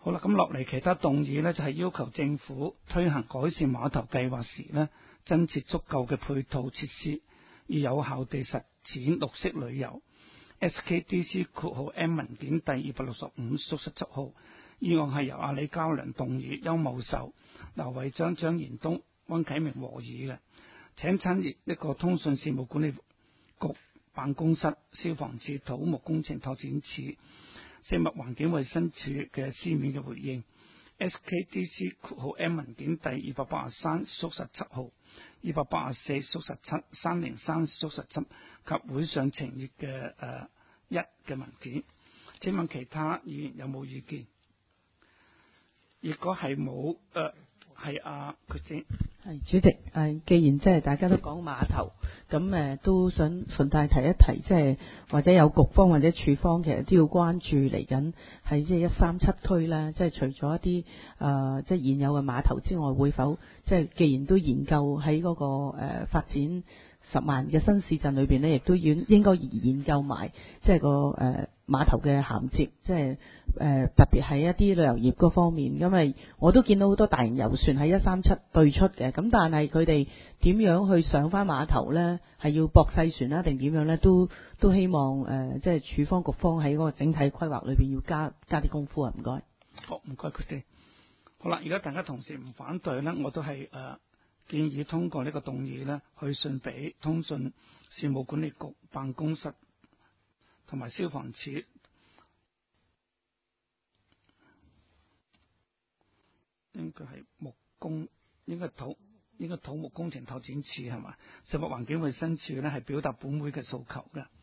好啦，咁落嚟其他動議呢，就係要求政府推行改善碼頭計劃時呢，增設足夠嘅配套設施，以有效地實踐綠色旅遊。SKDC（M 文件第265屬17號）議案係由阿李嘉良動議，邱茂壽、劉偉章、張延東、溫啟明和議嘅。請親閱一個通訊事務管理局辦公室、消防處、土木工程拓展署、食物環境衛生署嘅書面嘅回應。SKDC（M 文件第283屬17號、284屬17、303屬17及會上呈閱嘅一嘅文件。請問其他議員有冇意見？如果係冇，係佢先。 係主席，既然即係大家都講碼頭，咁都想順帶提一提，即係或者有局方或者處方其實都要關注嚟緊喺即係137區咧，即係除咗一啲即係現有嘅碼頭之外，會否即係既然都研究喺嗰個發展10萬嘅新市鎮裏邊咧，亦都應該研究埋即係個碼頭嘅銜接，即係特別係一啲旅遊業嗰方面，因為我都見到好多大型遊船喺137對出嘅，咁但係佢哋點樣去上翻碼頭呢？係要駁細船啦，定點樣呢？都希望即係處方局方喺嗰個整體規劃裏邊要加啲功夫啊！唔該。 好，唔該佢哋。好啦，而家大家同事唔反對呢，我都係建議通過呢個動議呢，去信俾通訊事務管理局辦公室同埋消防處，應該係土木工程拓展署係嘛？食物環境衛生署呢係表達本會嘅訴求嘅。